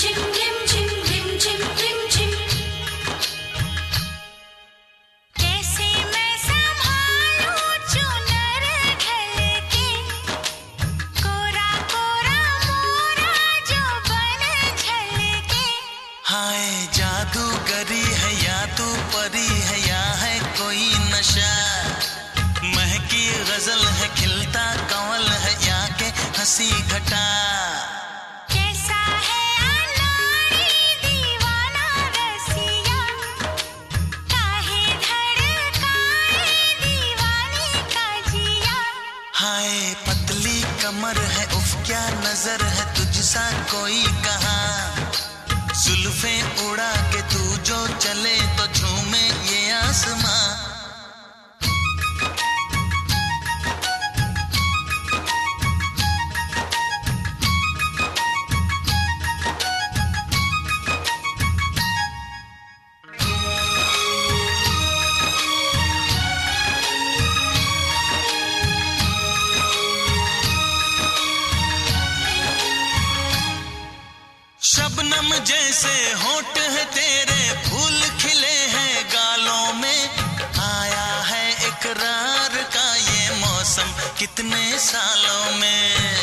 जादूगरी है या तू परी है या है कोई नशा, महकी गजल है खिलता कंवल है या के हंसी घटा। कैसा है अनाड़ी दीवाना रसिया, काहे धड़काए दीवाने का जिया। हाय पतली कमर है उफ क्या नजर है तुझसा कोई कहा, जुल्फें उड़ा के तू जो चले तो झूमे ये आसमां। शबनम जैसे होंठ है तेरे फूल खिले हैं गालों में, आया है इकरार का ये मौसम कितने सालों में।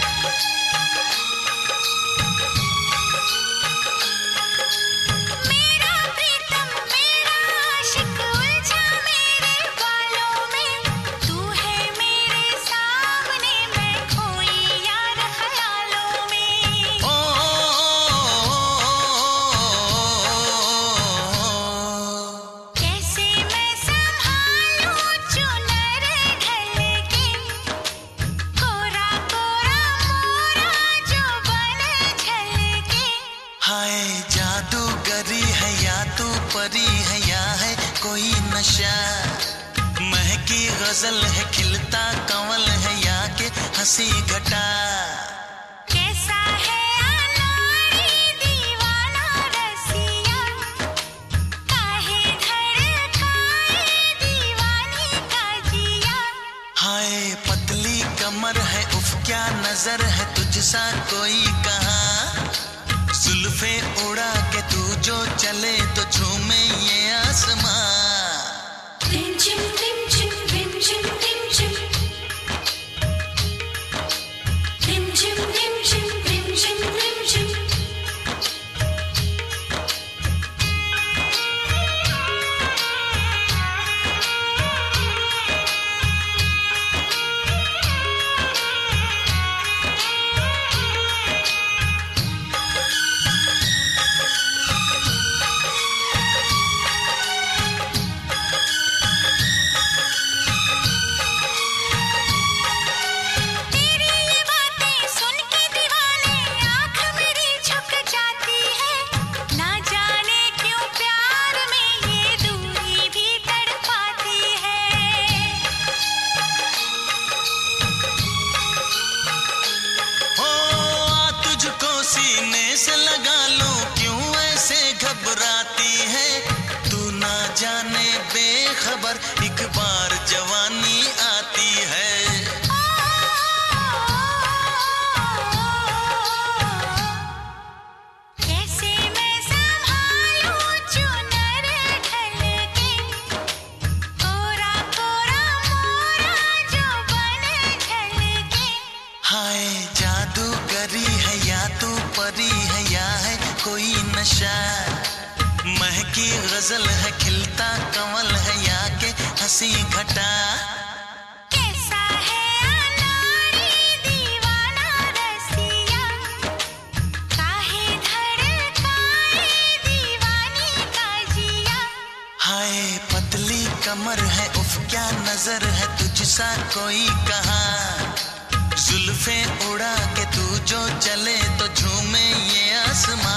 मेरा प्रीतम मेरा आशिक उलझा मेरे बालों में, तू है मेरे सामने मैं खोई यार ख्यालों में। ओ कैसे मैं संभालूं चुनर ढल के, कोरा कोरा मोरा जो बन झल के। हाय जादूगरी है या तू परी है या है कोई नशा, महकी गजल है खिलता कंवल है या के हंसी घटा। कैसा है अनाड़ी दीवाना रसिया, काहे धड़काए दीवाने का जिया। हाय पतली कमर है उफ क्या नजर है तुझसा कोई कहा, जुल्फें उड़ा के तू जो चले तो झूमे ये आसमां। रिम झिम रिम झिम रिम झिम रिम झिम, रिम झिम रिम झिम रिम झिम रिम झिम। तेरी ये बातें सुन के दीवाने आँख मेरी झुक जाती है, ना जाने क्यों प्यार में ये दूरी भी तड़पाती है। ओ आ तुझको सीने से लगा लूं क्यों ऐसे घबराती है, तू ना जाने बेखबर एक बार जवानी आती है। कैसे मैं संभालूं चुनर ढल के, कोरा कोरा मोरा जो बन झल के। हाय जादूगरी है या तू परी है या है कोई नशा, महकी गजल है खिलता कंवल है या के हंसी घटा। कैसा है अनाड़ी दीवाना रसिया, काहे धड़काए दीवाने का जिया। हाय पतली कमर है उफ क्या नजर है तुझसा कोई कहा, जुल्फें उड़ा के तू जो चले तो झूमे ये आसमां।